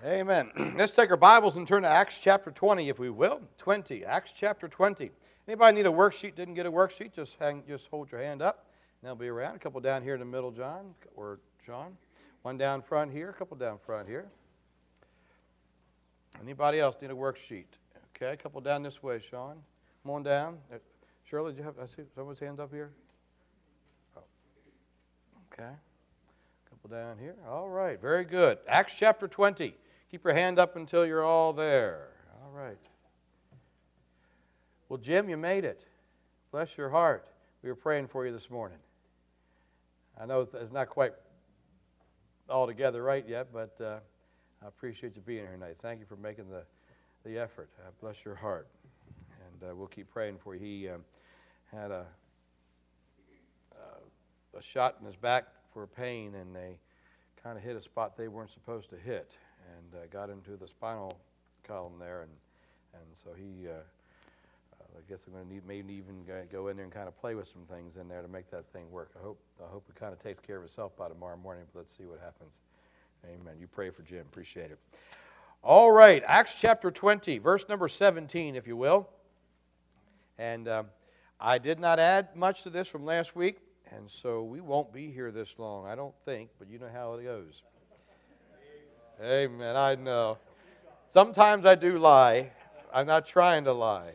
Amen. Let's take our Bibles and turn to Acts chapter 20, if we will. 20, Acts chapter 20. Anybody need a worksheet, didn't get a worksheet, just hold your hand up, and they'll be around. A couple down here in the middle, John, or John. One down front here, a couple down front here. Anybody else need a worksheet? Okay, a couple down this way, Sean. Come on down. Shirley, I see someone's hand up here? Oh. Okay. A couple down here. All right, very good. Acts chapter 20. Keep your hand up until you're all there. All right. Well, Jim, you made it. Bless your heart. We were praying for you this morning. I know it's not quite all together right yet, but I appreciate you being here tonight. Thank you for making the effort. Bless your heart. And we'll keep praying for you. He had a shot in his back for pain, and they kind of hit a spot they weren't supposed to hit, and got into the spinal column there, and so he, I guess I'm going to maybe even go in there and kind of play with some things in there to make that thing work. I hope it kind of takes care of itself by tomorrow morning, but let's see what happens. Amen. You pray for Jim. Appreciate it. All right, Acts chapter 20, verse number 17, if you will. And I did not add much to this from last week, and so we won't be here this long, I don't think, but you know how it goes. Amen, I know. Sometimes I do lie. I'm not trying to lie.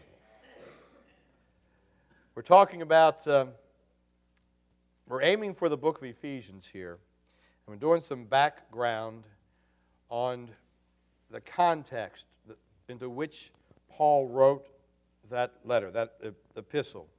We're talking about, we're aiming for the book of Ephesians here, and we're doing some background on the context into which Paul wrote that letter, that epistle.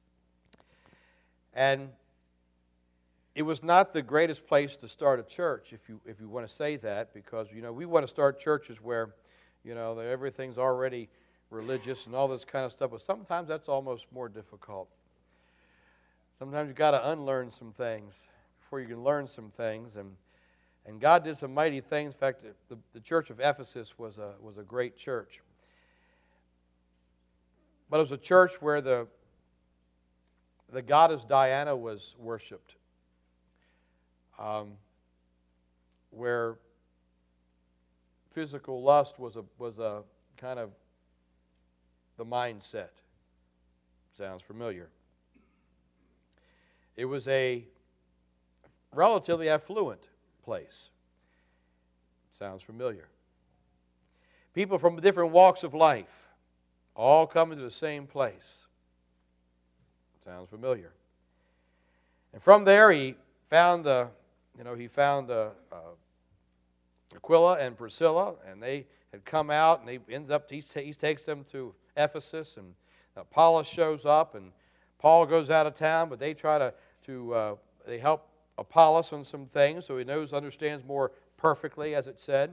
And it was not the greatest place to start a church, if you want to say that, because we want to start churches where everything's already religious and all this kind of stuff. But sometimes that's almost more difficult. Sometimes you've got to unlearn some things before you can learn some things. And God did some mighty things. In fact, the church of Ephesus was a great church. But it was a church where the goddess Diana was worshipped. Where physical lust was a kind of the mindset. Sounds familiar. It was a relatively affluent place. Sounds familiar. People from different walks of life all coming to the same place. Sounds familiar. And from there he found Aquila and Priscilla, and they had come out, and he takes them to Ephesus, and Apollos shows up, and Paul goes out of town, but they try to they help Apollos on some things, so he understands more perfectly, as it said.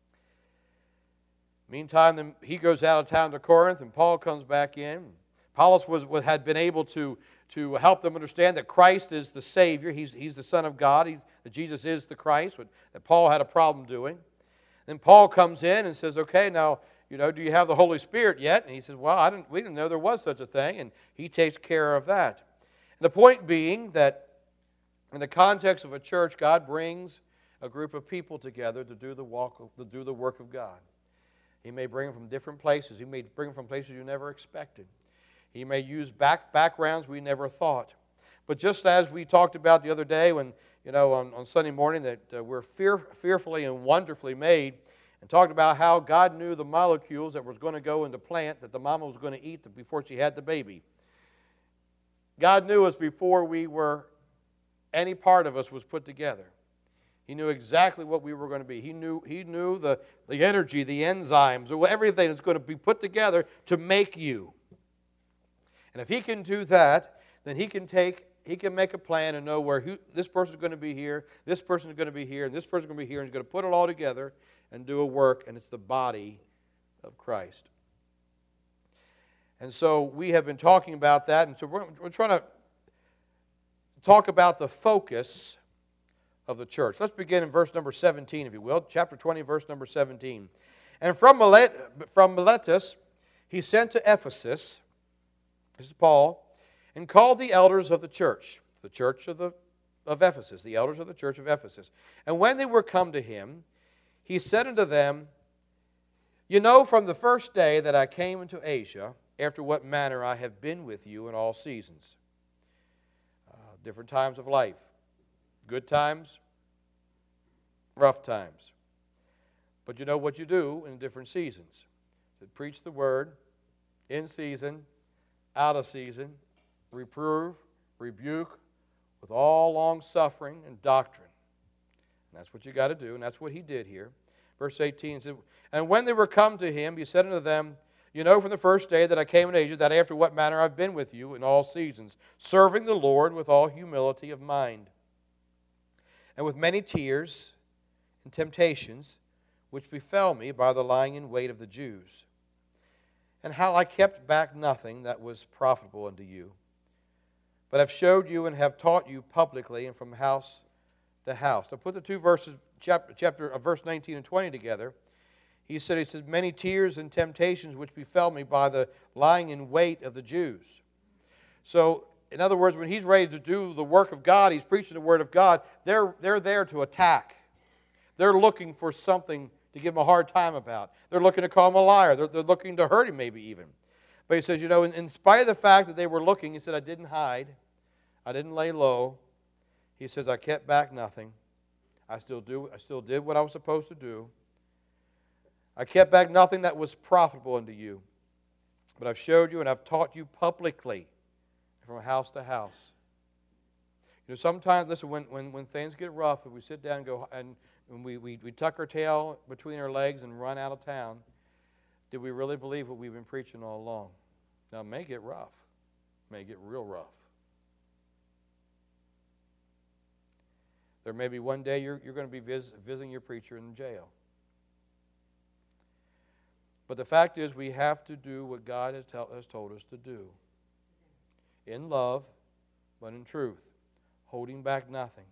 Meantime, he goes out of town to Corinth, and Paul comes back in. Apollos had been able to help them understand that Christ is the Savior. He's the Son of God. That Jesus is the Christ, that Paul had a problem doing. Then Paul comes in and says, okay, now, do you have the Holy Spirit yet? And he says, well, we didn't know there was such a thing, and he takes care of that. And the point being that in the context of a church, God brings a group of people together to do the work of God. He may bring them from different places. He may bring them from places you never expected. He may use backgrounds we never thought. But just as we talked about the other day when, on Sunday morning, that we're fearfully and wonderfully made, and talked about how God knew the molecules that was going to go into plant that the mama was going to eat before she had the baby. God knew us before any part of us was put together. He knew exactly what we were going to be. He knew the energy, the enzymes, everything that's going to be put together to make you. And if He can do that, then He can make a plan and know where this person's going to be here, this person's going to be here, and this person's going to be here, and He's going to put it all together and do a work, and it's the body of Christ. And so we have been talking about that, and so we're trying to talk about the focus of the church. Let's begin in verse number 17, if you will, chapter 20, verse number 17. And from Miletus he sent to Ephesus, this is Paul, and called the elders of the church of Ephesus, the elders of the church of Ephesus. And when they were come to him, he said unto them, You know from the first day that I came into Asia, after what manner I have been with you in all seasons. Different times of life. Good times, rough times. But you know what you do in different seasons. So preach the word, in season, out of season, reprove, rebuke, with all long suffering and doctrine. And that's what you got to do, and that's what he did here. Verse 18 says, and when they were come to him, he said unto them, you know from the first day that I came in Asia, that after what manner I've been with you in all seasons, serving the Lord with all humility of mind, and with many tears and temptations, which befell me by the lying in wait of the Jews, and how I kept back nothing that was profitable unto you, but have showed you and have taught you publicly and from house to house. Now put the two verses, verse 19 and 20 together. He said, many tears and temptations which befell me by the lying in wait of the Jews. So, in other words, when he's ready to do the work of God, he's preaching the word of God, they're there to attack. They're looking for something to give him a hard time about. They're looking to call him a liar. They're looking to hurt him maybe even. But he says, you know, in spite of the fact that they were looking, he said, I didn't hide. I didn't lay low. He says, I kept back nothing. I still did what I was supposed to do. I kept back nothing that was profitable unto you. But I've showed you and I've taught you publicly from house to house. You know, sometimes, listen, when things get rough and we sit down and go and we tuck our tail between our legs and run out of town, did we really believe what we've been preaching all along? Now, it may get rough. It may get real rough. There may be one day you're going to be visiting your preacher in jail. But the fact is, we have to do what God has told us to do. In love, but in truth. Holding back nothing.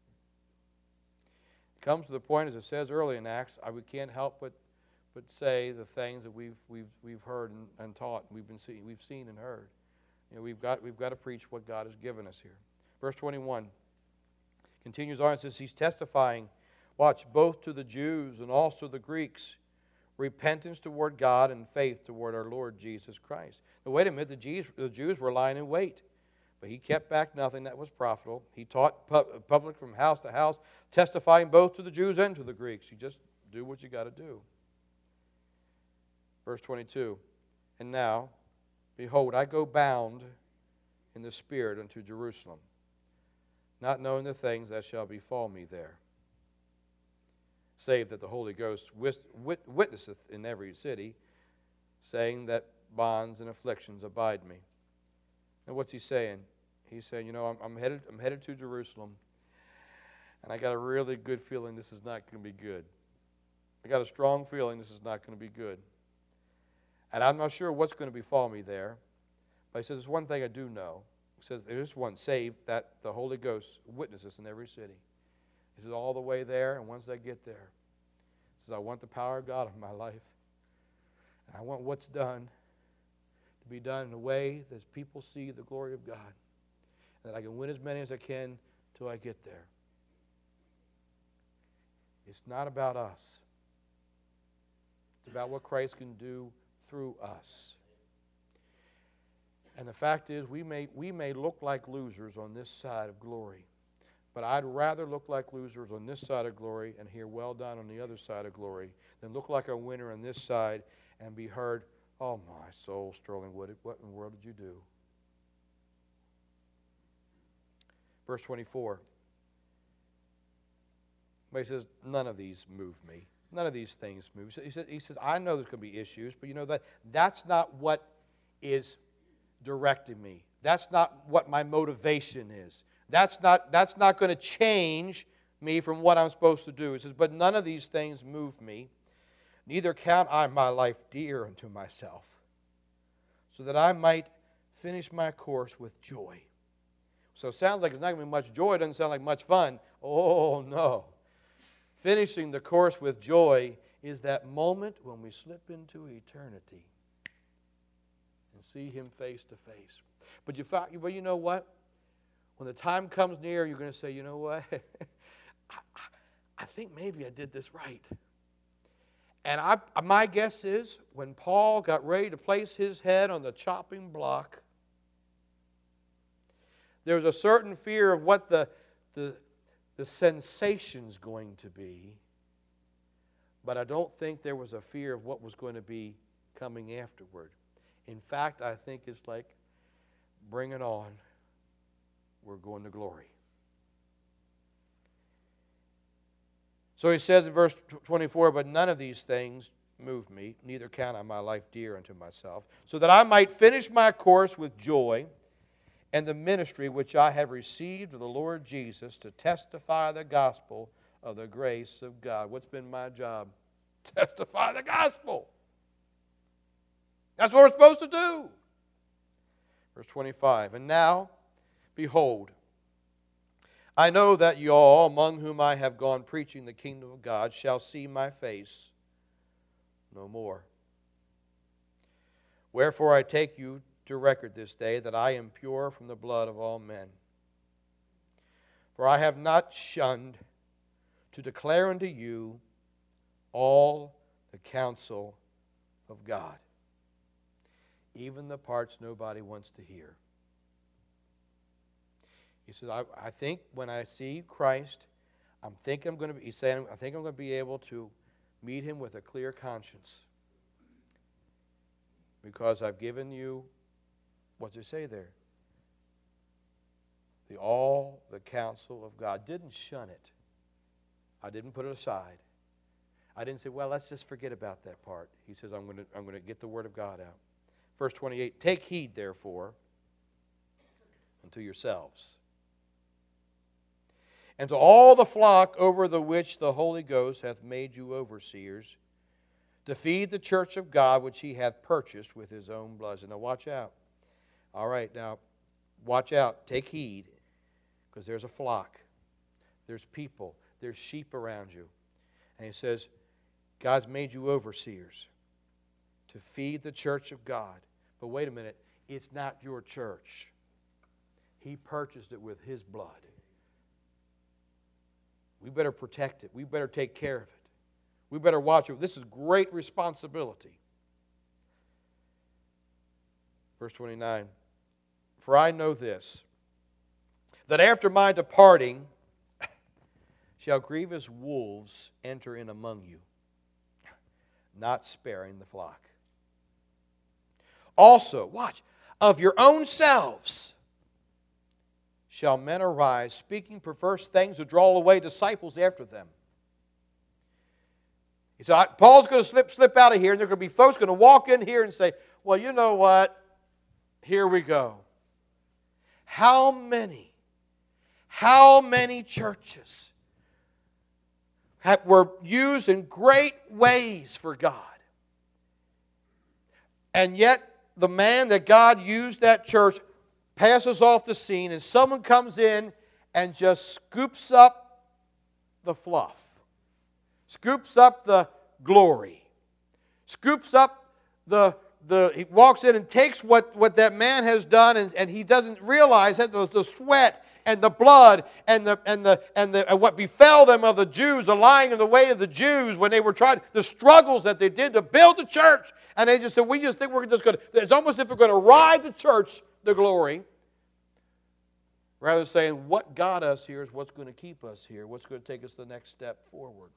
It comes to the point, as it says early in Acts, we can't help but say the things that we've heard and taught, and we've seen and heard. You know, we've got to preach what God has given us here. Verse 21 continues on and says, he's testifying, watch, both to the Jews and also the Greeks, repentance toward God and faith toward our Lord Jesus Christ. Now, wait a minute, the Jews were lying in wait, but he kept back nothing that was profitable. He taught public from house to house, testifying both to the Jews and to the Greeks. You just do what you got to do. Verse 22, and now, behold, I go bound in the Spirit unto Jerusalem, not knowing the things that shall befall me there, save that the Holy Ghost witnesseth in every city, saying that bonds and afflictions abide me. And what's he saying? He's saying, you know, I'm headed to Jerusalem, and I got a really good feeling this is not going to be good. I got a strong feeling this is not going to be good. And I'm not sure what's going to befall me there, but he says, there's one thing I do know. He says, there's one, save that the Holy Ghost witnesses in every city. He says, all the way there, and once I get there, he says, I want the power of God in my life. And I want what's done to be done in a way that people see the glory of God. And that I can win as many as I can till I get there. It's not about us. It's about what Christ can do through us. And the fact is, we may look like losers on this side of glory. But I'd rather look like losers on this side of glory and hear well done on the other side of glory than look like a winner on this side and be heard, oh my soul, Sterling Wood, what in the world did you do? Verse 24. But he says, none of these move me. None of these things move. He says, I know there's going to be issues, but you know that's not what is directing me. That's not what my motivation is. That's not going to change me from what I'm supposed to do. He says, but none of these things move me. Neither count I my life dear unto myself, so that I might finish my course with joy. So it sounds like it's not going to be much joy. It doesn't sound like much fun. Oh, no. Finishing the course with joy is that moment when we slip into eternity and see Him face to face. But you know what? When the time comes near, you're going to say, you know what? I think maybe I did this right. And my guess is when Paul got ready to place his head on the chopping block, there was a certain fear of what the sensation's going to be. But I don't think there was a fear of what was going to be coming afterward. In fact, I think it's like, bring it on. We're going to glory. So he says in verse 24, but none of these things move me, neither count I my life dear unto myself, so that I might finish my course with joy and the ministry which I have received of the Lord Jesus to testify the gospel of the grace of God. What's been my job? Testify the gospel. That's what we're supposed to do. Verse 25, and now, behold, I know that ye all, among whom I have gone preaching the kingdom of God, shall see my face no more. Wherefore I take you to record this day that I am pure from the blood of all men. For I have not shunned to declare unto you all the counsel of God, even the parts nobody wants to hear. He says, I think when I see Christ, he's saying, I think I'm going to be able to meet him with a clear conscience. Because I've given you, what's it say there? All the counsel of God. Didn't shun it. I didn't put it aside. I didn't say, well, let's just forget about that part. He says, I'm going to get the word of God out. Verse 28, take heed, therefore, unto yourselves, and to all the flock over the which the Holy Ghost hath made you overseers, to feed the church of God which he hath purchased with his own blood. And now watch out. All right, now watch out. Take heed, because there's a flock. There's people. There's sheep around you. And he says, God's made you overseers to feed the church of God. But wait a minute, it's not your church. He purchased it with his blood. We better protect it. We better take care of it. We better watch it. This is great responsibility. Verse 29, for I know this, that after my departing shall grievous wolves enter in among you, not sparing the flock. Also, watch, of your own selves shall men arise, speaking perverse things to draw away disciples after them. He said, Paul's going to slip out of here, and there are going to be folks going to walk in here and say, well, you know what? Here we go. How many churches were used in great ways for God? And yet, the man that God used that church passes off the scene, and someone comes in and just scoops up the fluff, scoops up the glory, scoops up he walks in and takes what that man has done, and he doesn't realize that the sweat and the blood and what befell them of the Jews, the lying in the way of the Jews when they were trying, the struggles that they did to build the church. And they just said, we just think we're just going to, it's almost as if we're going to ride the church, the glory, rather than saying what got us here is what's going to keep us here, what's going to take us the next step forward.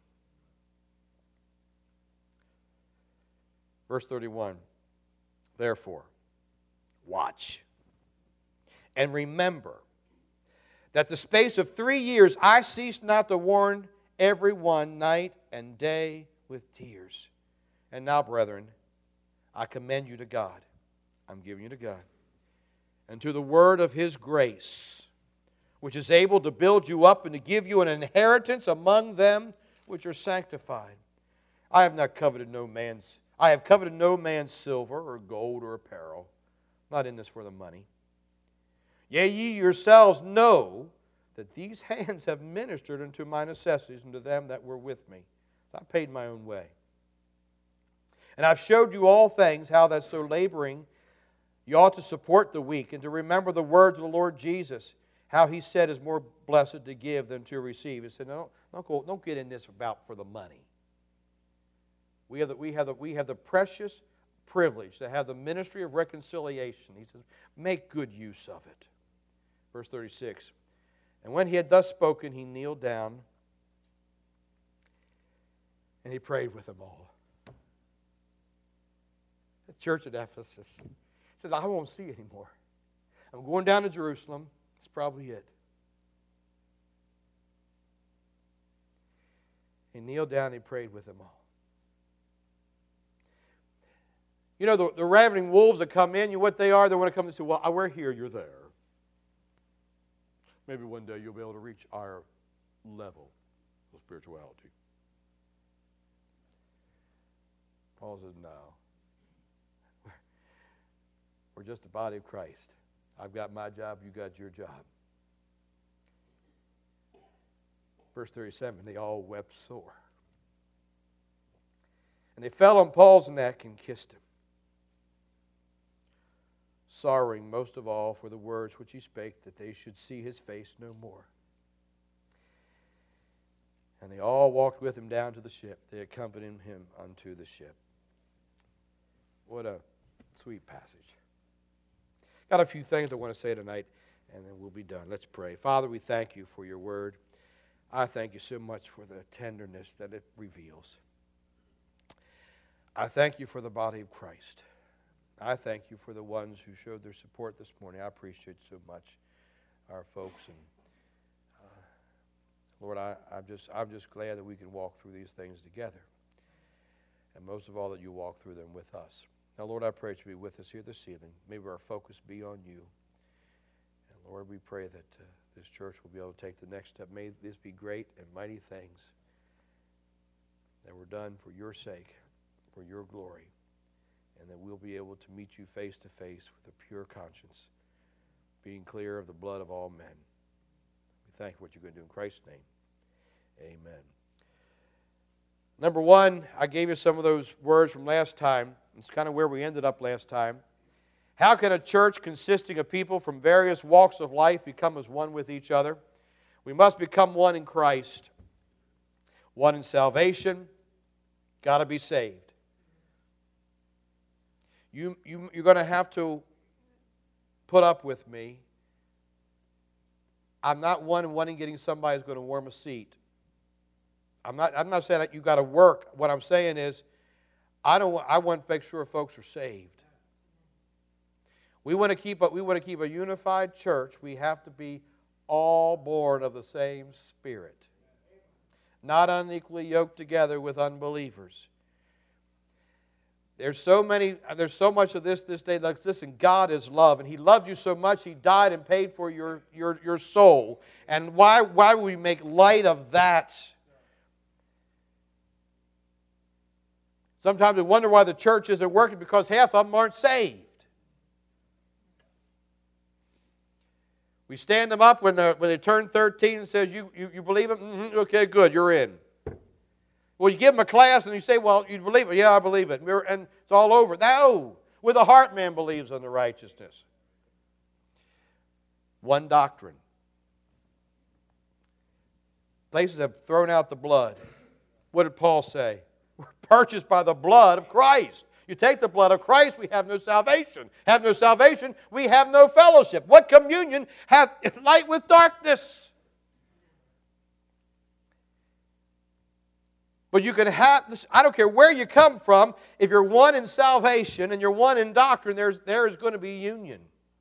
Verse 31, therefore, watch and remember that the space of 3 years I ceased not to warn every one night and day with tears. And now, brethren, I commend you to God. I'm giving you to God. And to the word of his grace, which is able to build you up and to give you an inheritance among them which are sanctified. I have coveted no man's silver or gold or apparel. I'm not in this for the money. Yea, ye yourselves know that these hands have ministered unto my necessities and to them that were with me. So I paid my own way. And I've showed you all things, how that so laboring you ought to support the weak and to remember the words of the Lord Jesus, how he said is more blessed to give than to receive. He said, no, don't get in this about for the money. We have the precious privilege to have the ministry of reconciliation. He says, make good use of it. Verse 36. And when he had thus spoken, he kneeled down and he prayed with them all. The church at Ephesus said, I won't see anymore. I'm going down to Jerusalem. That's probably it. He kneeled down and he prayed with them all. You know, the ravening wolves that come in, you know what they are? They want to come and say, well, we're here, you're there. Maybe one day you'll be able to reach our level of spirituality. Paul says, no. We're just the body of Christ. I've got my job, you got your job. Verse 37, they all wept sore. And they fell on Paul's neck and kissed him, sorrowing most of all for the words which he spake, that they should see his face no more. And they all walked with him down to the ship. They accompanied him unto the ship. What a sweet passage. Got a few things I want to say tonight, and then we'll be done. Let's pray. Father, we thank you for your word. I thank you so much for the tenderness that it reveals. I thank you for the body of Christ. I thank you for the ones who showed their support this morning. I appreciate so much our folks. And Lord, I'm just glad that we can walk through these things together. And most of all, that you walk through them with us. Now, Lord, I pray that you be with us here this evening. May our focus be on you. And Lord, we pray that this church will be able to take the next step. May this be great and mighty things that were done for your sake, for your glory, and that we'll be able to meet you face to face with a pure conscience, being clear of the blood of all men. We thank you for what you're going to do in Christ's name. Amen. Number one, I gave you some of those words from last time. It's kind of where we ended up last time. How can a church consisting of people from various walks of life become as one with each other? We must become one in Christ. One in salvation. Got to be saved. You're going to have to put up with me. I'm not wanting getting somebody who's going to warm a seat. I'm not saying that you got to work. What I'm saying is, I want to make sure folks are saved. We want to keep a unified church. We have to be all born of the same Spirit, not unequally yoked together with unbelievers. There's so much of this day. Like, listen, God is love, and He loved you so much He died and paid for your soul. And why would we make light of that? Sometimes we wonder why the church isn't working, because half of them aren't saved. We stand them up when they turn 13 and says, you believe it? Mm-hmm. Okay, good, you're in. Well, you give them a class and you say, well, you believe it? Yeah, I believe it. And it's all over. No, with the heart man believes unto righteousness. One doctrine. Places have thrown out the blood. What did Paul say? We're purchased by the blood of Christ. You take the blood of Christ, we have no salvation. Have no salvation, we have no fellowship. What communion hath light with darkness? But you can have, I don't care where you come from, if you're one in salvation and you're one in doctrine, there is going to be union.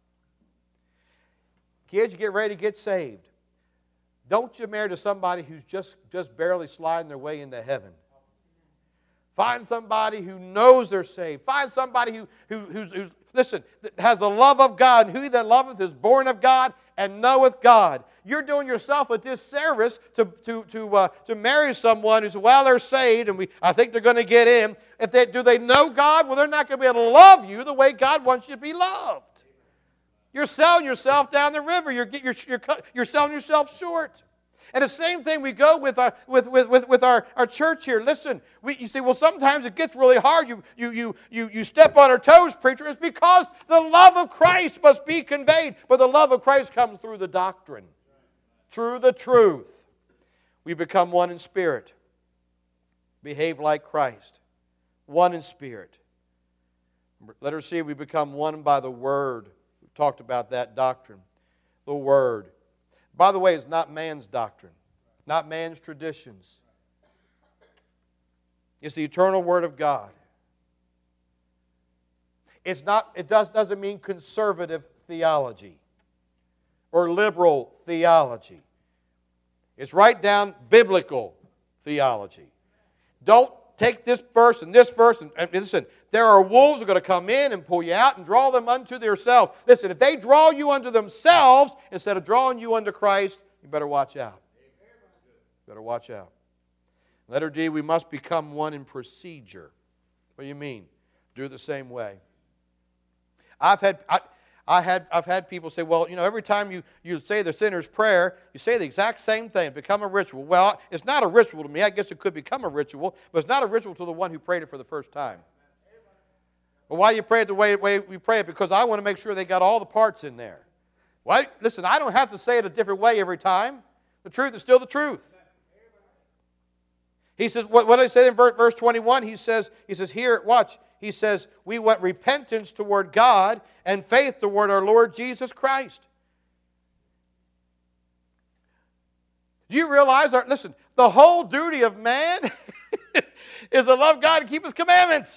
Kids, get ready to get saved. Don't you marry to somebody who's just barely sliding their way into heaven. Find somebody who knows they're saved. Find somebody who's listen, that has the love of God. And who that loveth is born of God and knoweth God. You're doing yourself a disservice to marry someone who's, well, they're saved, and I think they're going to get in. Do they know God? Well, they're not going to be able to love you the way God wants you to be loved. You're selling yourself down the river. You're selling yourself short. And the same thing we go with our church here. Listen, you say, well, sometimes it gets really hard. You step on our toes, preacher. It's because the love of Christ must be conveyed. But the love of Christ comes through the doctrine, through the truth. We become one in spirit. Behave like Christ. one in spirit. Letter C, we become one by the Word. We've talked about that doctrine. The Word. By the way, it's not man's doctrine, not man's traditions. It's the eternal Word of God. It doesn't mean conservative theology or liberal theology. It's right down biblical theology. Don't take this verse and listen, there are wolves who are going to come in and pull you out and draw them unto themselves. Listen, if they draw you unto themselves instead of drawing you unto Christ, you better watch out. Better watch out. Letter D, we must become one in procedure. What do you mean? Do it the same way. I've had people say, well, every time you say the sinner's prayer, you say the exact same thing, become a ritual. Well, it's not a ritual to me. I guess it could become a ritual, but it's not a ritual to the one who prayed it for the first time. Well, why do you pray it the way we pray it? Because I want to make sure they got all the parts in there. Well, listen, I don't have to say it a different way every time. The truth is still the truth. He says, what did I say in verse 21? He says, here, watch. He says, we want repentance toward God and faith toward our Lord Jesus Christ. Do you realize, listen, the whole duty of man is to love God and keep His commandments.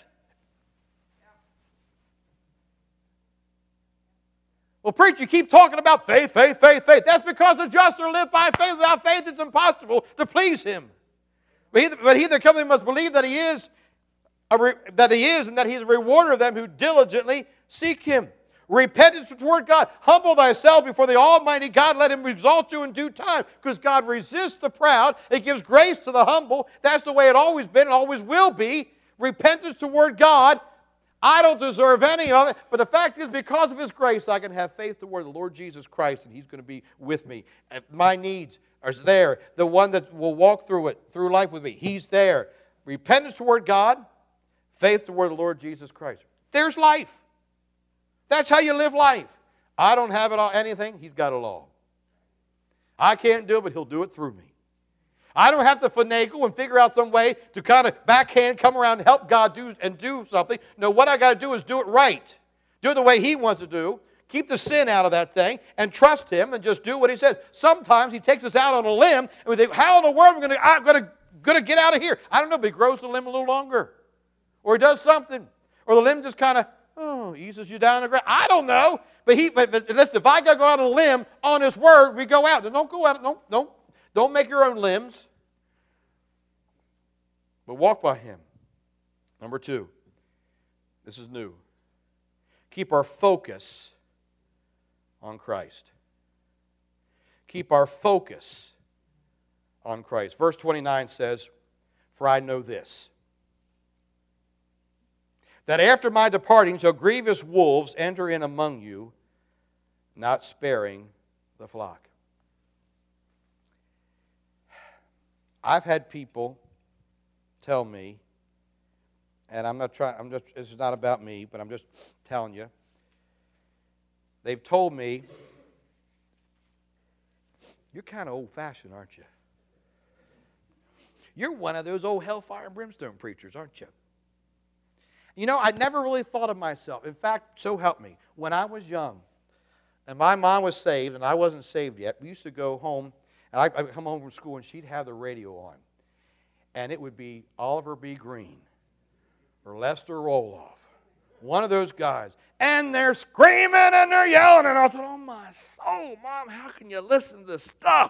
Well, preacher, you keep talking about faith, faith, faith, faith. That's because the just are live by faith. Without faith, it's impossible to please Him. But he that cometh must believe that He is, and that He is a rewarder of them who diligently seek Him. Repentance toward God. Humble thyself before the Almighty God. Let Him exalt you in due time. Because God resists the proud. It gives grace to the humble. That's the way it always been and always will be. Repentance toward God. I don't deserve any of it. But the fact is, because of His grace, I can have faith toward the Lord Jesus Christ. And He's going to be with me. And my needs are there. The one that will walk through life with me. He's there. Repentance toward God. Faith toward the Lord Jesus Christ. There's life. That's how you live life. I don't have it all, anything. He's got it all. I can't do it, but He'll do it through me. I don't have to finagle and figure out some way to kind of backhand come around and help God do something. No, what I got to do is do it right. Do it the way He wants to do. Keep the sin out of that thing and trust Him and just do what He says. Sometimes He takes us out on a limb and we think, how in the world am I going to get out of here? I don't know, but He grows the limb a little longer. Or He does something. Or the limb just kind of, eases you down the ground. I don't know. But listen, if I got to go out on a limb on His Word, we go out. Don't go out. Don't make your own limbs. But walk by Him. Number 2. This is new. Keep our focus on Christ. Keep our focus on Christ. Verse 29 says, for I know this, that after my departing shall grievous wolves enter in among you, not sparing the flock. I've had people tell me, and this is not about me, but I'm just telling you. They've told me, you're kind of old-fashioned, aren't you? You're one of those old hellfire and brimstone preachers, aren't you? I never really thought of myself. In fact, so help me, when I was young, and my mom was saved, and I wasn't saved yet, we used to go home, and I'd come home from school, and she'd have the radio on. And it would be Oliver B. Green or Lester Roloff, one of those guys. And they're screaming and they're yelling, and I thought, oh my soul, Mom, how can you listen to this stuff?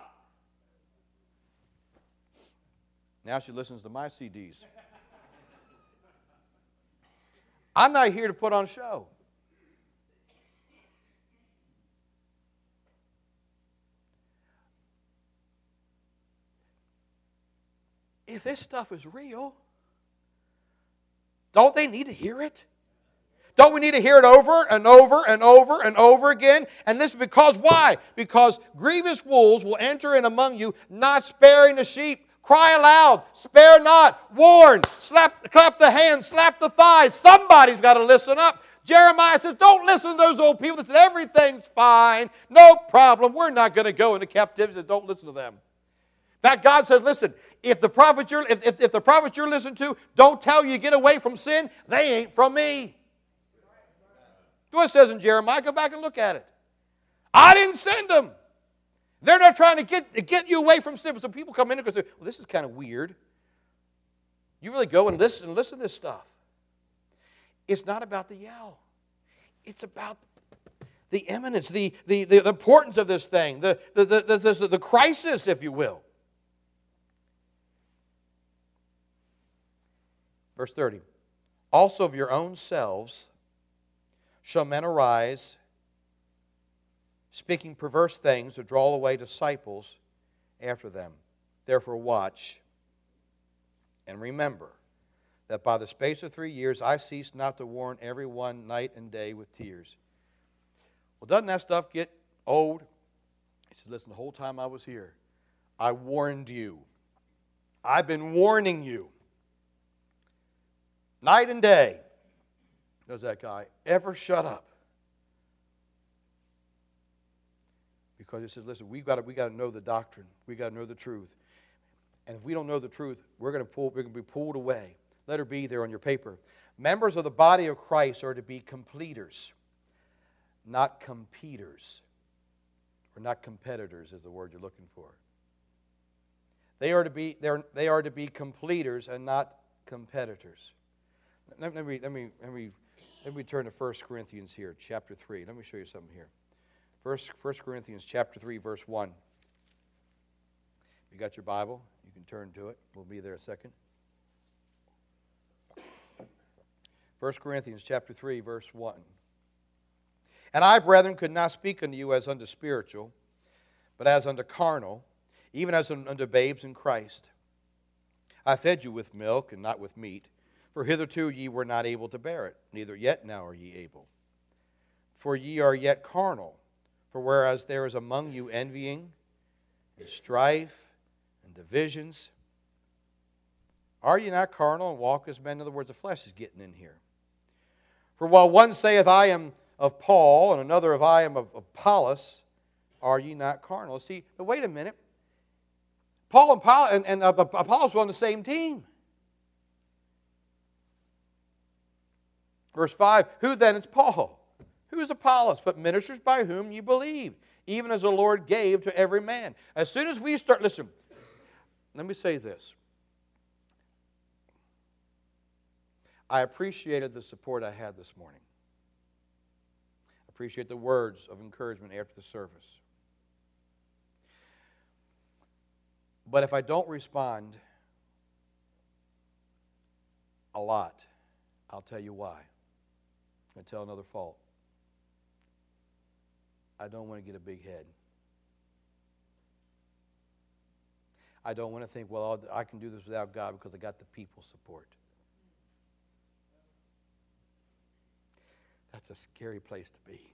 Now she listens to my CDs. I'm not here to put on a show. If this stuff is real, don't they need to hear it? Don't we need to hear it over and over and over and over again? And this is because why? Because grievous wolves will enter in among you, not sparing the sheep. Cry aloud, spare not, warn, clap the hands, slap the thighs. Somebody's got to listen up. Jeremiah says, don't listen to those old people that said everything's fine, no problem, we're not going to go into captivity. Don't listen to them. In fact, God says, listen, If the prophets if the prophets you're listening to don't tell you get away from sin, they ain't from me. That's what it says in Jeremiah. Go back and look at it. I didn't send them. They're not trying to get you away from sin. So people come in and say, well, this is kind of weird. You really go and listen to this stuff. It's not about the yell. It's about the imminence, the importance of this thing, the crisis, if you will. Verse 30. Also of your own selves shall men arise, speaking perverse things to draw away disciples after them. Therefore watch and remember that by the space of 3 years I ceased not to warn everyone night and day with tears. Well, doesn't that stuff get old? He said, listen, the whole time I was here, I warned you. I've been warning you. Night and day. Does that guy ever shut up? Because he says, listen, we got to know the doctrine. We got to know the truth. And if we don't know the truth, we're going to be pulled away. Let her be there on your paper. Members of the body of Christ are to be completers, not competers. Or not competitors is the word you're looking for. They are to be completers and not competitors. Let me turn to 1 Corinthians here, chapter 3. Let me show you something here. 1 Corinthians chapter 3, verse 1. You got your Bible? You can turn to it. We'll be there a second. 1 Corinthians chapter 3, verse 1. And I, brethren, could not speak unto you as unto spiritual, but as unto carnal, even as unto babes in Christ. I fed you with milk and not with meat, for hitherto ye were not able to bear it, neither yet now are ye able. For ye are yet carnal. For whereas there is among you envying, and strife, and divisions, are ye not carnal and walk as men? In other words, the flesh is getting in here. For while one saith, I am of Paul, and another of I am of Apollos, are ye not carnal? See, but wait a minute. Paul and Apollos were on the same team. Verse 5, who then is Paul? Who is Apollos? But ministers by whom ye believe, even as the Lord gave to every man. As soon as we start, listen, let me say this. I appreciated the support I had this morning. I appreciate the words of encouragement after the service. But if I don't respond a lot, I'll tell you why. I'm going to tell another fault. I don't want to get a big head. I don't want to think, well, I can do this without God because I got the people's support. That's a scary place to be.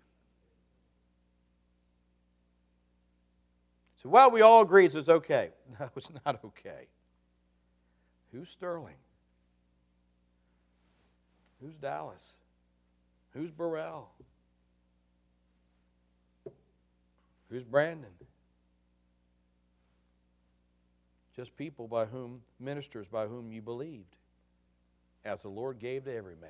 So, well, we all agree it's okay. No, it's not okay. Who's Sterling? Who's Dallas? Who's Burrell? Who's Brandon? Just people by whom, ministers by whom you believed, as the Lord gave to every man.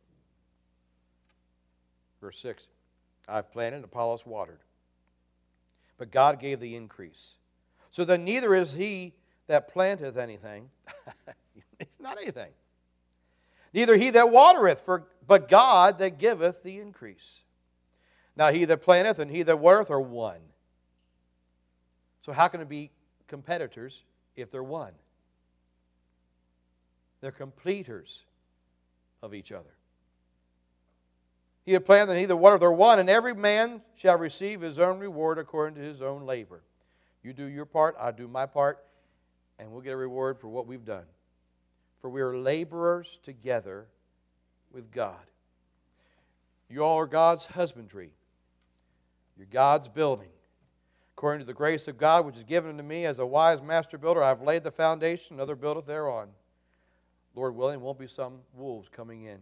Verse 6, I've planted, Apollos watered, but God gave the increase. So then neither is he that planteth anything, he's not anything. Neither he that watereth, but God that giveth the increase. Now he that planteth and he that watereth are one. So how can it be competitors if they're one? They're completers of each other. He that planteth and he that watereth are one, and every man shall receive his own reward according to his own labor. You do your part, I do my part, and we'll get a reward for what we've done. For we are laborers together with God. You all are God's husbandry. You're God's building. According to the grace of God which is given unto me as a wise master builder, I have laid the foundation, another buildeth thereon. Lord willing, won't be some wolves coming in,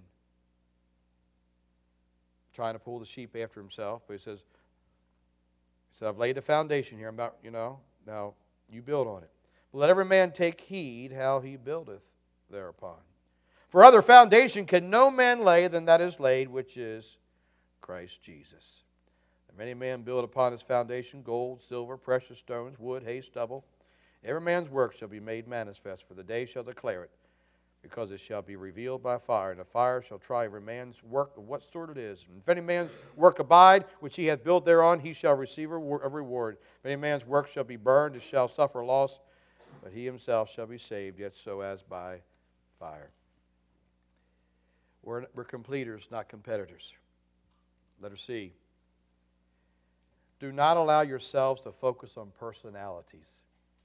trying to pull the sheep after himself. But he says, I've laid the foundation here. I'm about, now you build on it. Let every man take heed how he buildeth thereupon. For other foundation can no man lay than that is laid, which is Christ Jesus. If any man build upon his foundation gold, silver, precious stones, wood, hay, stubble, every man's work shall be made manifest, for the day shall declare it, because it shall be revealed by fire, and the fire shall try every man's work of what sort it is. And if any man's work abide, which he hath built thereon, he shall receive a reward. If any man's work shall be burned, it shall suffer loss, but he himself shall be saved, yet so as by fire. We're completers, not competitors. Letter C. Do not allow yourselves to focus on personalities.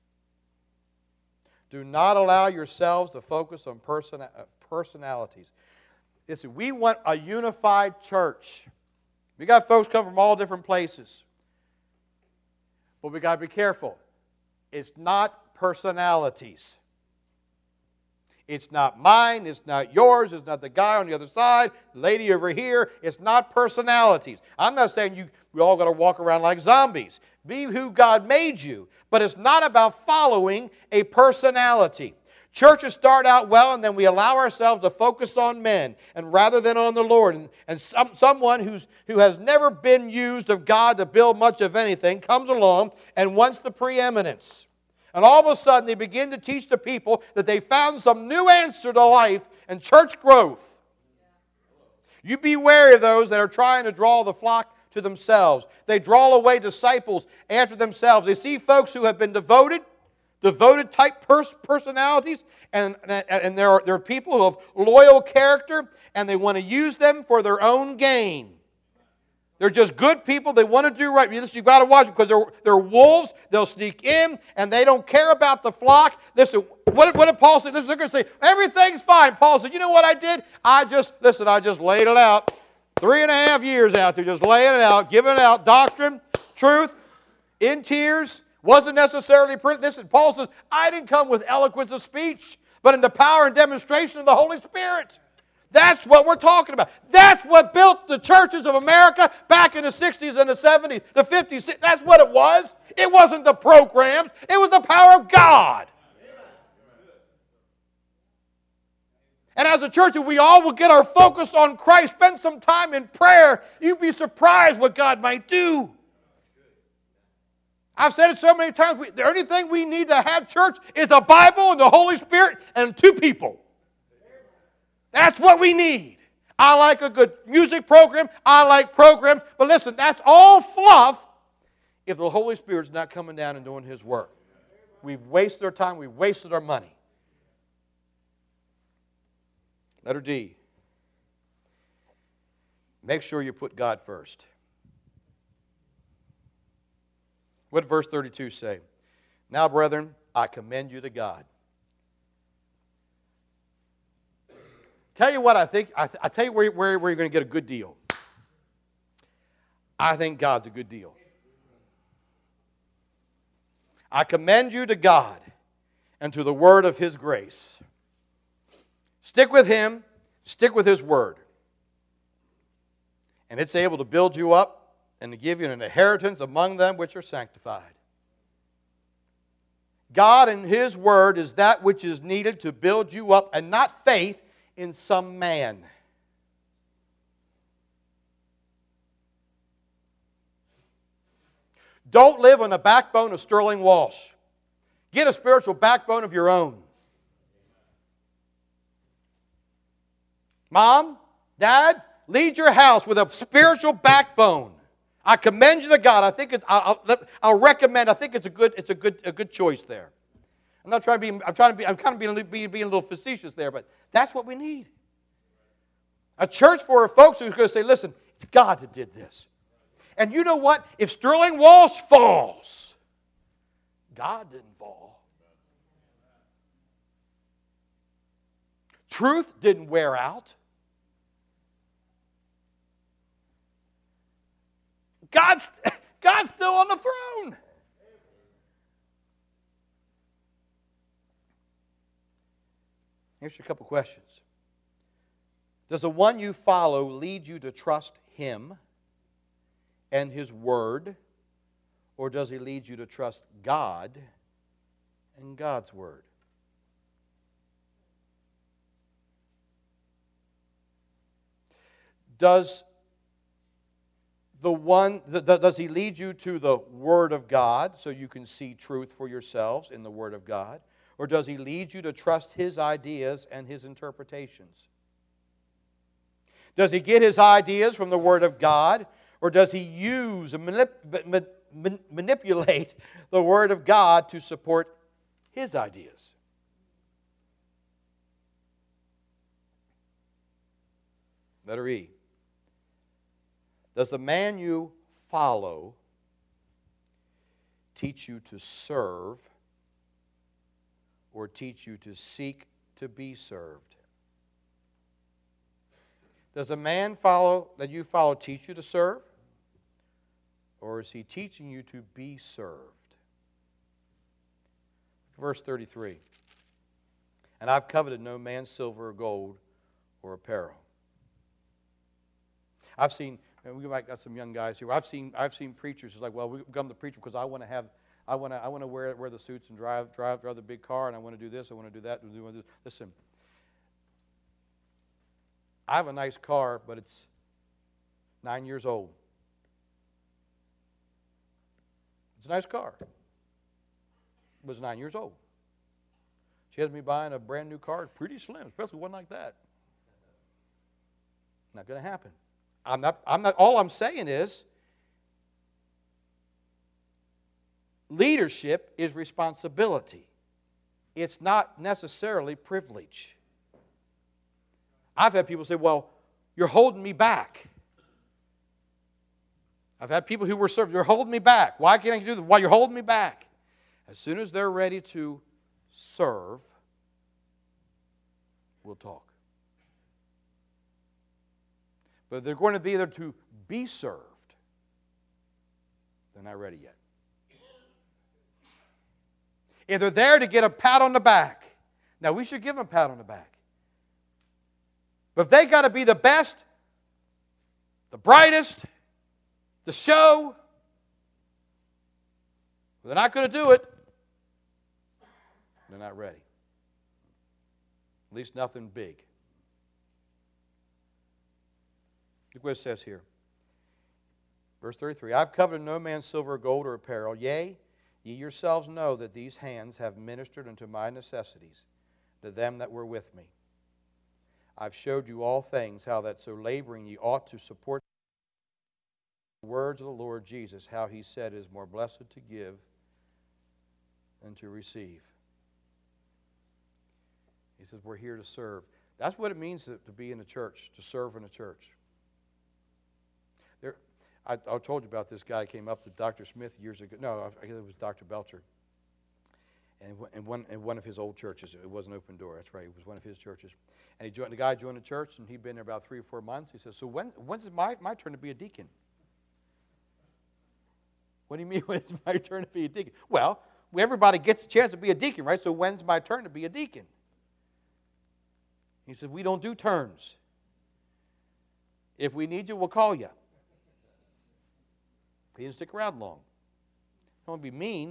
Do not allow yourselves to focus on personalities. Listen, we want a unified church. We got folks come from all different places. But we got to be careful. It's not personalities. It's not mine, it's not yours, it's not the guy on the other side, the lady over here. It's not personalities. I'm not saying we all got to walk around like zombies. Be who God made you. But it's not about following a personality. Churches start out well, and then we allow ourselves to focus on men and rather than on the Lord. And someone who has never been used of God to build much of anything comes along and wants the preeminence. And all of a sudden, they begin to teach the people that they found some new answer to life and church growth. You be wary of those that are trying to draw the flock to themselves. They draw away disciples after themselves. They see folks who have been devoted type personalities, and there are people of loyal character, and they want to use them for their own gain. They're just good people. They want to do right. You've got to watch because they're wolves. They'll sneak in, and they don't care about the flock. Listen, what did Paul say? Listen, they're going to say, everything's fine. Paul said, you know what I did? I just laid it out. 3.5 years out there, just laying it out, giving it out. Doctrine, truth, in tears, wasn't necessarily... Listen, Paul says, I didn't come with eloquence of speech, but in the power and demonstration of the Holy Spirit. That's what we're talking about. That's what built the churches of America back in the 60s and the 70s, the 50s. That's what it was. It wasn't the programs. It was the power of God. And as a church, if we all will get our focus on Christ, spend some time in prayer, you'd be surprised what God might do. I've said it so many times. The only thing we need to have, church, is a Bible and the Holy Spirit and 2 people. That's what we need. I like a good music program. I like programs. But listen, that's all fluff if the Holy Spirit's not coming down and doing His work. We've wasted our time. We've wasted our money. Letter D. Make sure you put God first. What did verse 32 say? Now, brethren, I commend you to God. Tell you what I think. I tell you where you're going to get a good deal. I think God's a good deal. I commend you to God and to the word of His grace. Stick with Him. Stick with His word. And it's able to build you up and to give you an inheritance among them which are sanctified. God and His word is that which is needed to build you up, and not faith in some man. Don't live on the backbone of Sterling Walsh. Get a spiritual backbone of your own. Mom, Dad, lead your house with a spiritual backbone. I commend you to God. I think I'll recommend. I think it's a good choice there. I'm not trying to be. I'm kind of being a little facetious there, but that's what we need. A church for folks who's going to say, "Listen, it's God that did this." And you know what? If Sterling Walsh falls, God didn't fall. Truth didn't wear out. God's still on the throne. Here's a couple questions. Does the one you follow lead you to trust Him and His Word, or does He lead you to trust God and God's Word. Does he lead you to the Word of God so you can see truth for yourselves in the Word of God? Or does he lead you to trust his ideas and his interpretations? Does he get his ideas from the Word of God? Or does he use and manipulate the Word of God to support his ideas? Letter E. Does the man you follow teach you to serve or teach you to seek to be served? Does the man that you follow teach you to serve? Or is he teaching you to be served? Verse 33. And I've coveted no man's silver or gold or apparel. I've seen, and we might got some young guys here. I've seen preachers who's like, well, we become the preacher because I want to wear the suits and drive the big car, and I want to do this, I want to do that, Listen, I have a nice car, but it's 9 years old. It's a nice car. It was 9 years old. She has me buying a brand new car, pretty slim, especially one like that. Not going to happen. I'm not. All I'm saying is, leadership is responsibility. It's not necessarily privilege. I've had people say, well, you're holding me back. I've had people who were served, you're holding me back. Why can't I do that? Why you're holding me back? As soon as they're ready to serve, we'll talk. But if they're going to be there to be served, they're not ready yet. If they're there to get a pat on the back, now we should give them a pat on the back. But if they got to be the best, the brightest, the show, they're not going to do it. They're not ready. At least nothing big. Look what it says here. Verse 33, I've coveted no man's silver or gold or apparel. Yea, ye yourselves know that these hands have ministered unto my necessities, to them that were with me. I've showed you all things, how that so laboring ye ought to support the words of the Lord Jesus, how he said it is more blessed to give than to receive. He says we're here to serve. That's what it means to be in a church, to serve in a church. I told you about this guy who came up to Dr. Smith years ago. No, I guess it was Dr. Belcher. And in one of his old churches. It wasn't Open Door. That's right. It was one of his churches. And the guy joined the church, and he'd been there about 3 or 4 months. He says, so when's it my turn to be a deacon? What do you mean, when's my turn to be a deacon? Well, everybody gets a chance to be a deacon, right? So when's my turn to be a deacon? He said, we don't do turns. If we need you, we'll call you. He didn't stick around long. Don't want to be mean.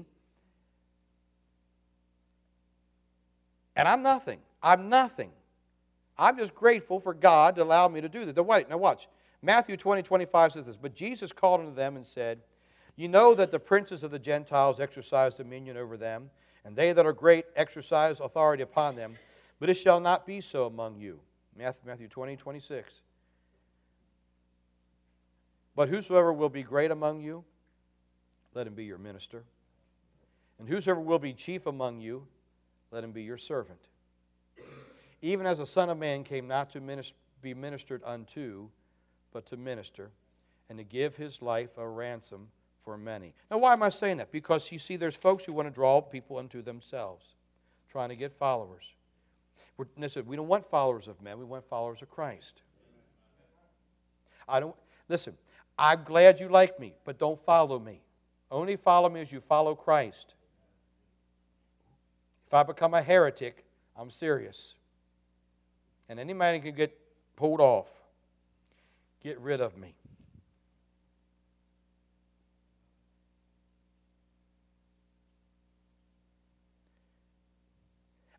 And I'm nothing. I'm just grateful for God to allow me to do that. Now watch. Matthew 20:25 says this, but Jesus called unto them and said, you know that the princes of the Gentiles exercise dominion over them, and they that are great exercise authority upon them. But it shall not be so among you. Matthew 20:26. But whosoever will be great among you, let him be your minister. And whosoever will be chief among you, let him be your servant. Even as the Son of Man came not to be ministered unto, but to minister, and to give his life a ransom for many. Now, why am I saying that? Because you see, there's folks who want to draw people unto themselves, trying to get followers. We don't want followers of men. We want followers of Christ. Listen, I'm glad you like me, but don't follow me. Only follow me as you follow Christ. If I become a heretic, I'm serious. And any man can get pulled off. Get rid of me.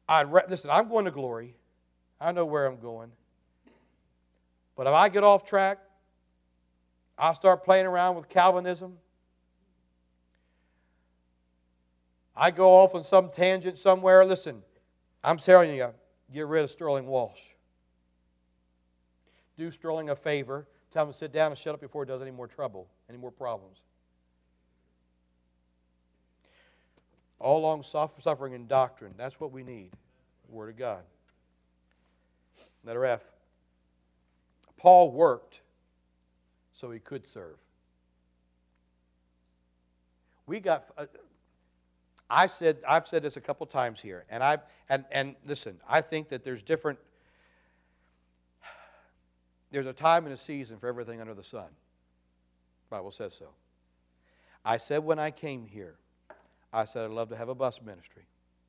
Listen, I'm going to glory. I know where I'm going. But if I get off track, I start playing around with Calvinism, I go off on some tangent somewhere. Listen, I'm telling you, get rid of Sterling Walsh. Do Sterling a favor. Tell him to sit down and shut up before he does any more trouble, any more problems. All long suffering and doctrine. That's what we need. The Word of God. Letter F. Paul worked so he could serve. I've said this a couple times here, and listen, I think that there's a time and a season for everything under the sun. The Bible says so. I said when I came here, I said I'd love to have a bus ministry.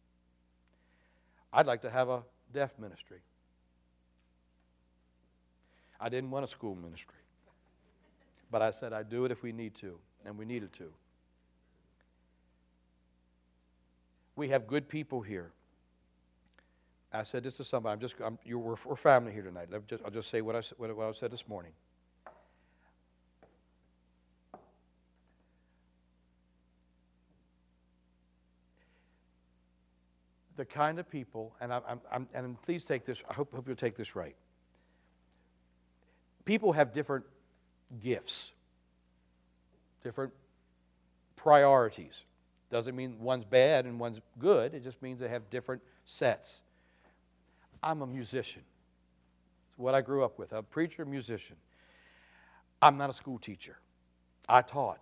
I'd like to have a deaf ministry. I didn't want a school ministry. But I said I'd do it if we need to, and we needed to. We have good people here. I said this to somebody. We're family here tonight. I'll just say what I said this morning. The kind of people, and please take this. I hope you'll take this right. People have different gifts, different priorities. Doesn't mean one's bad and one's good. It just means they have different sets. I'm a musician. It's what I grew up with. I'm a preacher, musician. I'm not a school teacher. I taught.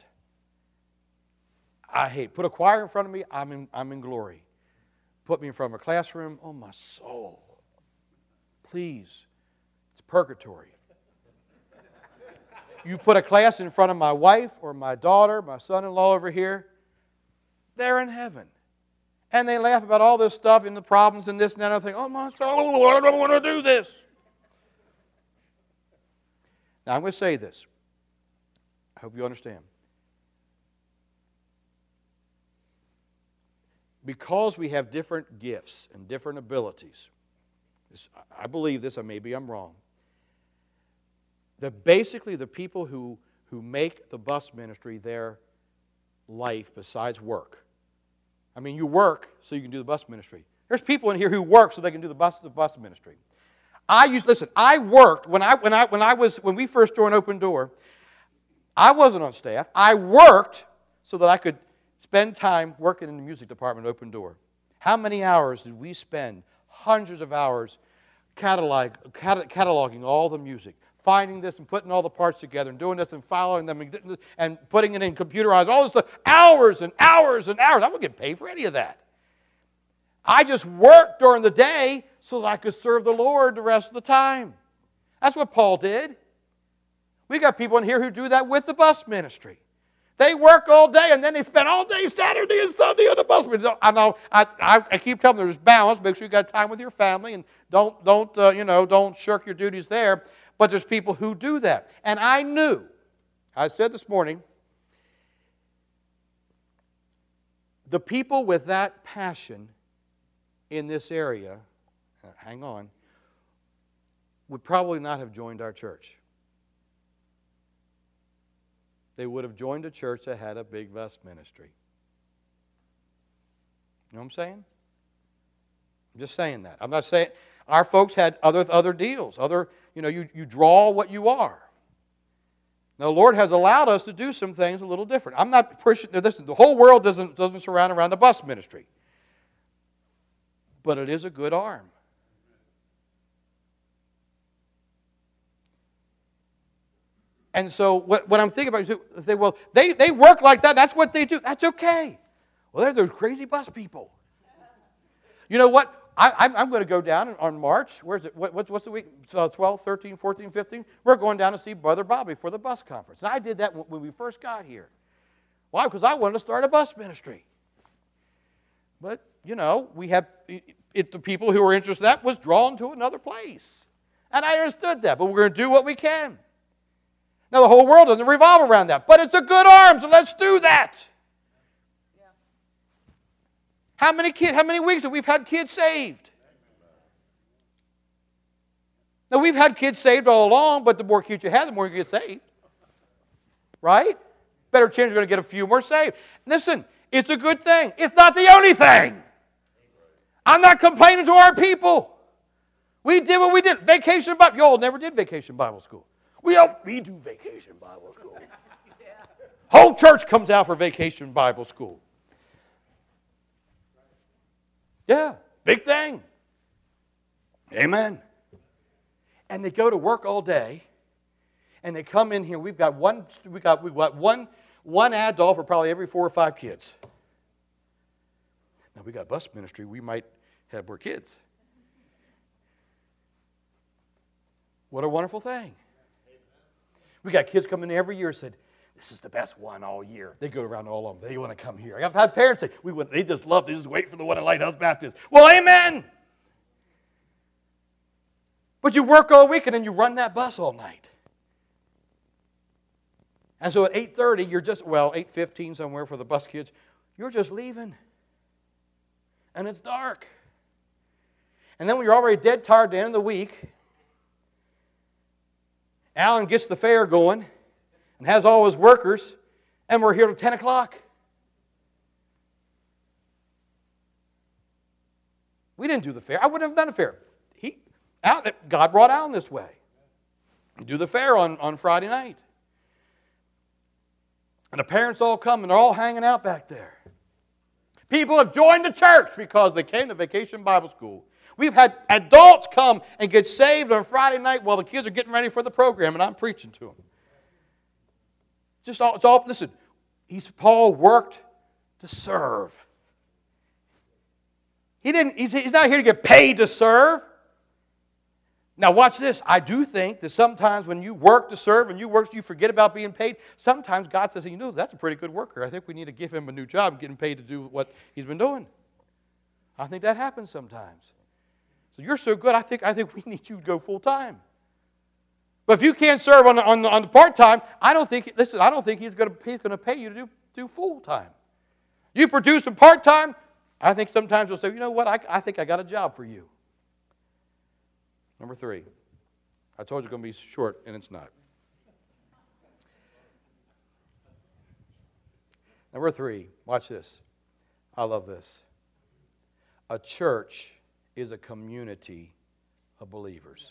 I hate. Put a choir in front of me, I'm in glory. Put me in front of a classroom, oh my soul. Please. It's purgatory. You put a class in front of my wife or my daughter, my son-in-law over here, they're in heaven. And they laugh about all this stuff and the problems and this and that. And I think, oh my soul, I don't want to do this. Now I'm going to say this. I hope you understand. Because we have different gifts and different abilities, I believe this, or maybe I'm wrong, that basically the people who make the bus ministry their life besides work. I mean, you work so you can do the bus ministry. There's people in here who work so they can do the bus ministry. I worked when we first joined Open Door. I wasn't on staff. I worked so that I could spend time working in the music department at Open Door. How many hours did we spend? Hundreds of hours cataloging all the music, finding this and putting all the parts together and doing this and following them and putting it in computerized, all this stuff, hours and hours and hours. I wouldn't get paid for any of that. I just worked during the day so that I could serve the Lord the rest of the time. That's what Paul did. We got people in here who do that with the bus ministry. They work all day and then they spend all day Saturday and Sunday on the bus ministry. I know. I keep telling them there's balance. Make sure you got time with your family and don't shirk your duties there. But there's people who do that. And I said this morning, the people with that passion in this area, hang on, would probably not have joined our church. They would have joined a church that had a big bus ministry. You know what I'm saying? I'm just saying that. I'm not saying our folks had other deals. You draw what you are. Now, the Lord has allowed us to do some things a little different. I'm not pushing. Listen, the whole world doesn't surround around the bus ministry, but it is a good arm. And so what I'm thinking about is, say, well, they work like that. That's what they do. That's okay. Well, there's those crazy bus people. You know what? I'm going to go down on March. Where's it? What's the week? 12, 13, 14, 15. We're going down to see Brother Bobby for the bus conference. And I did that when we first got here. Why? Because I wanted to start a bus ministry. But, we have the people who were interested in that was drawn to another place. And I understood that. But we're going to do what we can. Now, the whole world doesn't revolve around that, but it's a good arm, so let's do that. Yeah. How many weeks have we had kids saved? Now, we've had kids saved all along, but the more kids you have, the more you get saved. Right? Better chance you're going to get a few more saved. Listen, it's a good thing. It's not the only thing. I'm not complaining to our people. We did what we did. Vacation Bible. Y'all never did Vacation Bible School. We do Vacation Bible School. Whole church comes out for Vacation Bible School. Yeah, big thing. Amen. And they go to work all day, and they come in here. We've got one adult for probably every 4 or 5 kids. Now we got bus ministry. We might have more kids. What a wonderful thing. We got kids coming in every year and said, this is the best one all year. They go around all of them. They want to come here. I've had parents say, they just love to just wait for the one at Lighthouse Baptist. Well, amen. But you work all week and then you run that bus all night. And so at 8:30, you're just, 8:15 somewhere for the bus kids, you're just leaving. And it's dark. And then when you're already dead tired at the end of the week, Alan gets the fair going and has all his workers, and we're here till 10 o'clock. We didn't do the fair. I wouldn't have done a fair. God brought Alan this way. Do the fair on Friday night. And the parents all come, and they're all hanging out back there. People have joined the church because they came to Vacation Bible School. We've had adults come and get saved on Friday night while the kids are getting ready for the program, and I'm preaching to them. Listen, Paul worked to serve. He's not here to get paid to serve. Now watch this. I do think that sometimes when you work to serve and you forget about being paid, sometimes God says, that's a pretty good worker. I think we need to give him a new job and get him paid to do what he's been doing. I think that happens sometimes. So you're so good, I think we need you to go full time. But if you can't serve on the part time, I don't think he's going to pay you to do full time. You produce him part time, I think sometimes he'll say, you know what, I think I got a job for you. Number 3. I told you it's going to be short, and it's not. Number 3, watch this. I love this. A church is a community of believers.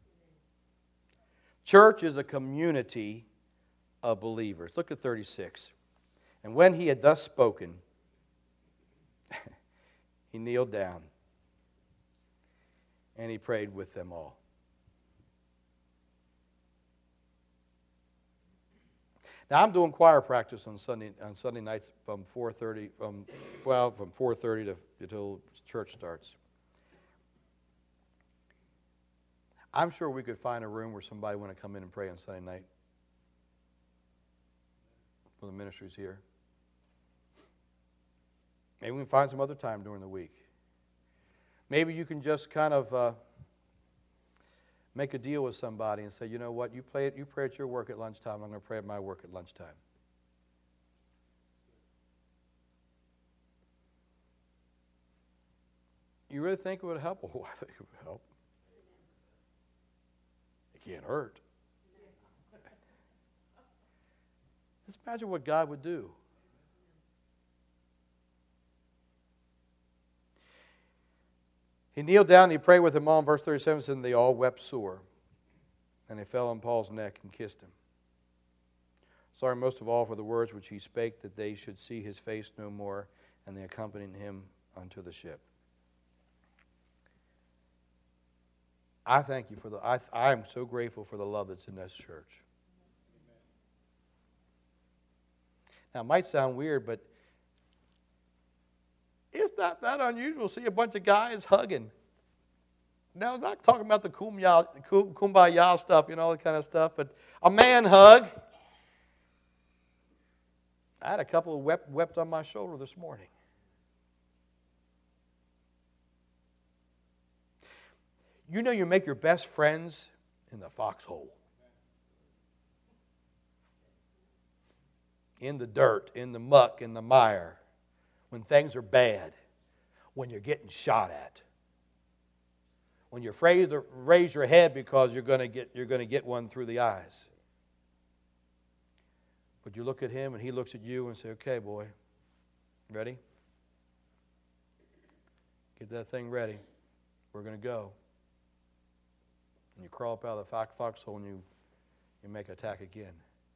Church is a community of believers. Look at 36. And when he had thus spoken, he kneeled down and he prayed with them all. Now I'm doing choir practice on Sunday nights from 4:30 until church starts. I'm sure we could find a room where somebody want to come in and pray on Sunday night for the ministries here. Maybe we can find some other time during the week. Maybe you can just kind of make a deal with somebody and say, you know what, you pray at your work at lunchtime, I'm going to pray at my work at lunchtime. You really think it would help? Oh, I think it would help. It can't hurt. Just imagine what God would do. He kneeled down and he prayed with them all. In verse 37 says, and they all wept sore. And they fell on Paul's neck and kissed him. Sorry most of all for the words which he spake, that they should see his face no more. And they accompanied him unto the ship. I thank you for I am so grateful for the love that's in this church. Now, it might sound weird, but it's not that unusual to see a bunch of guys hugging. Now, I'm not talking about the kumbaya stuff, all that kind of stuff, but a man hug. I had a couple who wept on my shoulder this morning. You make your best friends in the foxhole. In the dirt, in the muck, in the mire. When things are bad. when you're getting shot at. When you're afraid to raise your head because you're going to get one through the eyes. But you look at him and he looks at you and say, okay, boy, ready? Get that thing ready. We're going to go. And you crawl up out of the foxhole and you make an attack again.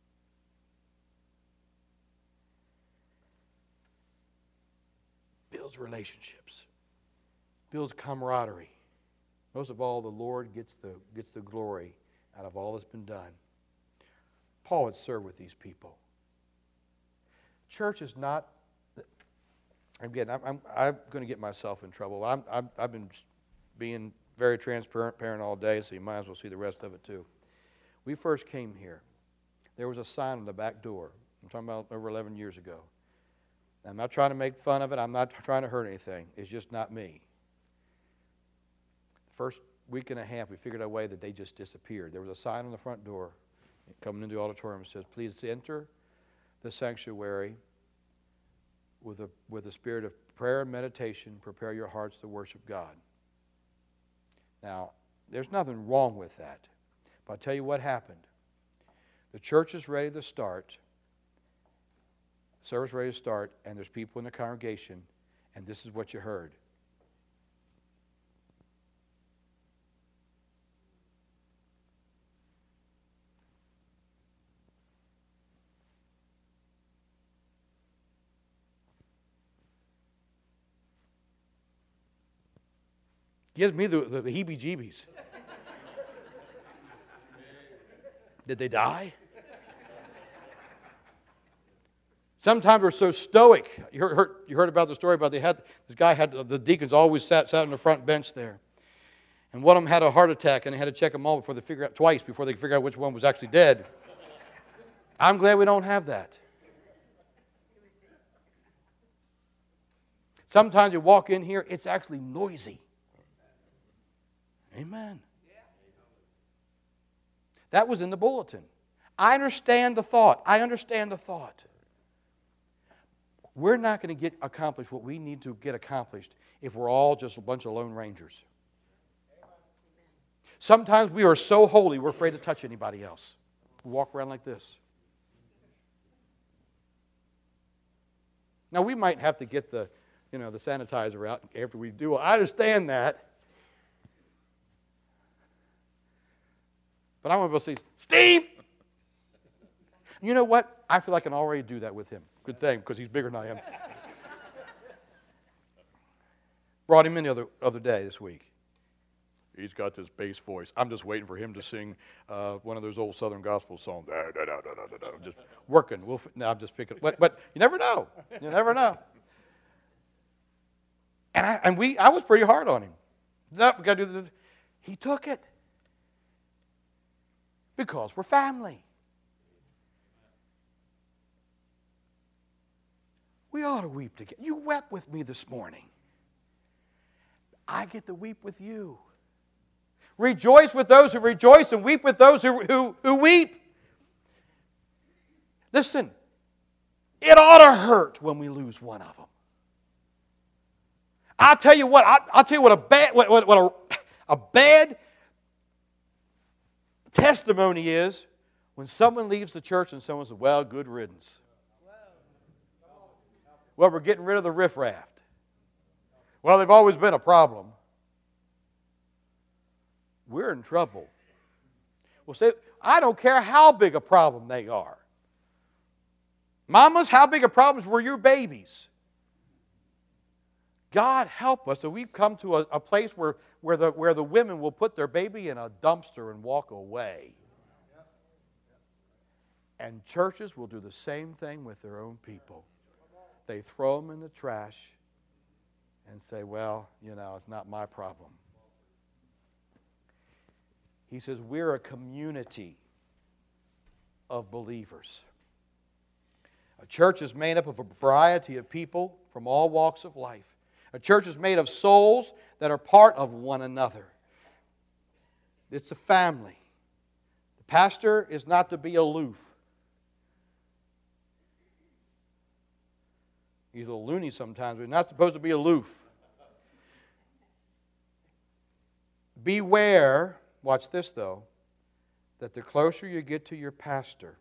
Builds relationships. Builds camaraderie. Most of all, the Lord gets the glory out of all that's been done. Paul had served with these people. Church is not, again, I'm going to get myself in trouble. I've been being very transparent all day, so you might as well see the rest of it too. We first came here. There was a sign on the back door. I'm talking about over 11 years ago. I'm not trying to make fun of it. I'm not trying to hurt anything. It's just not me. The first week and a half, we figured out a way that they just disappeared. There was a sign on the front door coming into the auditorium that says, please enter the sanctuary with a spirit of prayer and meditation. Prepare your hearts to worship God. Now, there's nothing wrong with that. But I'll tell you what happened. The church is ready to start. Service ready to start, and there's people in the congregation, and this is what you heard. Gives me the heebie-jeebies. Did they die? Sometimes we're so stoic. You heard about the story about the deacons always sat on the front bench there. And one of them had a heart attack, and they had to check them all before they figure out which one was actually dead. I'm glad we don't have that. Sometimes you walk in here, it's actually noisy. Amen. That was in the bulletin. I understand the thought. We're not going to get accomplished what we need to get accomplished if we're all just a bunch of lone rangers. Sometimes we are so holy we're afraid to touch anybody else. We walk around like this. Now we might have to get the sanitizer out after we do. I understand that. But I want to be able to say, Steve! You know what? I feel like I can already do that with him. Good thing, because he's bigger than I am. Brought him in the other day this week. He's got this bass voice. I'm just waiting for him to sing one of those old Southern gospel songs. I'm just working. No, I'm just picking. But you never know. You never know. And I was pretty hard on him. No, we got to do this. He took it. Because we're family. We ought to weep together. You wept with me this morning. I get to weep with you. Rejoice with those who rejoice and weep with those who weep. Listen, it ought to hurt when we lose one of them. I'll tell you what. I'll tell you what a bad testimony is when someone leaves the church and someone says, well, good riddance. Well, we're getting rid of the riffraff. Well, they've always been a problem. We're in trouble. Well, say, I don't care how big a problem they are. Mamas, how big a problem were your babies? God help us that we've come to a place where the women will put their baby in a dumpster and walk away. And churches will do the same thing with their own people. They throw them in the trash and say, well, it's not my problem. He says, we're a community of believers. A church is made up of a variety of people from all walks of life. A church is made of souls that are part of one another. It's a family. The pastor is not to be aloof. He's a little loony sometimes, but he's not supposed to be aloof. Beware, watch this though, that the closer you get to your pastor,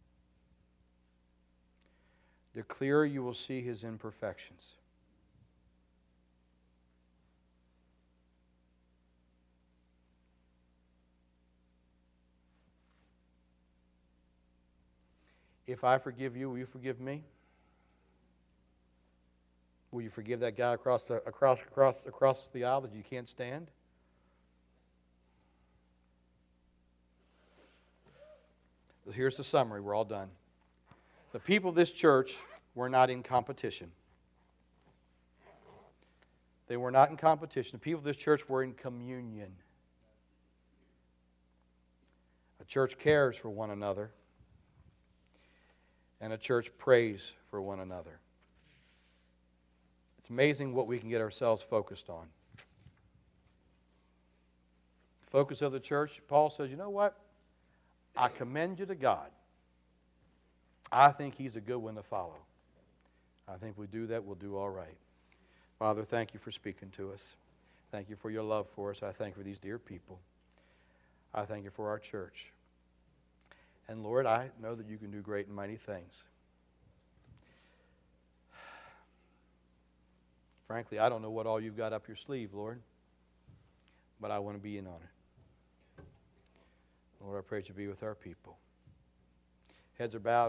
the clearer you will see his imperfections. If I forgive you, will you forgive me? Will you forgive that guy across the aisle that you can't stand? Here's the summary. We're all done. The people of this church were not in competition. They were not in competition. The people of this church were in communion. A church cares for one another, and a church prays for one another. It's amazing what we can get ourselves focused on. Focus of the church, Paul says, you know what? I commend you to God. I think He's a good one to follow. I think we do that, we'll do all right. Father, thank you for speaking to us. Thank you for your love for us. I thank you for these dear people. I thank you for our church. And Lord, I know that you can do great and mighty things. Frankly, I don't know what all you've got up your sleeve, Lord, but I want to be in on it. Lord, I pray that you be with our people. Heads are bowed.